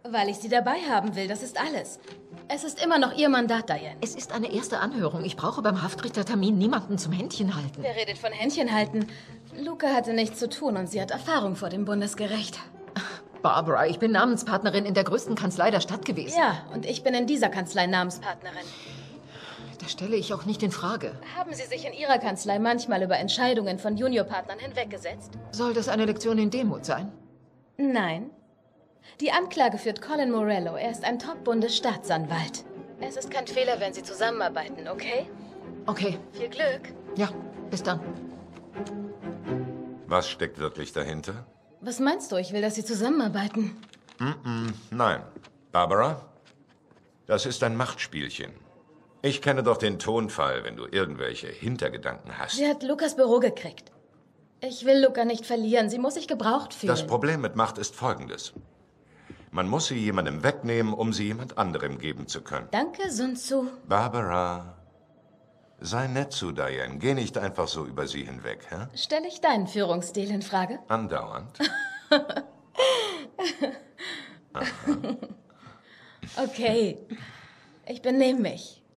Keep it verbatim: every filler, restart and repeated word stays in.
Weil ich Sie dabei haben will, das ist alles. Es ist immer noch Ihr Mandat, Diane. Es ist eine erste Anhörung. Ich brauche beim Haftrichtertermin niemanden zum Händchen halten. Wer redet von Händchen halten? Luca hatte nichts zu tun und sie hat Erfahrung vor dem Bundesgericht. Barbara, ich bin Namenspartnerin in der größten Kanzlei der Stadt gewesen. Ja, und ich bin in dieser Kanzlei Namenspartnerin. Das stelle ich auch nicht in Frage. Haben Sie sich in Ihrer Kanzlei manchmal über Entscheidungen von Juniorpartnern hinweggesetzt? Soll das eine Lektion in Demut sein? Nein. Die Anklage führt Colin Morello. Er ist ein Top-Bundesstaatsanwalt. Es ist kein Fehler, wenn Sie zusammenarbeiten, okay? Okay. Viel Glück. Ja, bis dann. Was steckt wirklich dahinter? Was meinst du? Ich will, dass Sie zusammenarbeiten. Mm-mm, nein. Barbara, das ist ein Machtspielchen. Ich kenne doch den Tonfall, wenn du irgendwelche Hintergedanken hast. Sie hat Lukas Büro gekriegt. Ich will Luca nicht verlieren. Sie muss sich gebraucht fühlen. Das Problem mit Macht ist folgendes. Man muss sie jemandem wegnehmen, um sie jemand anderem geben zu können. Danke, Sun Tzu. Barbara, sei nett zu Diane. Geh nicht einfach so über sie hinweg, hä? Stelle ich deinen Führungsstil in Frage? Andauernd. Okay. Ich benehme mich.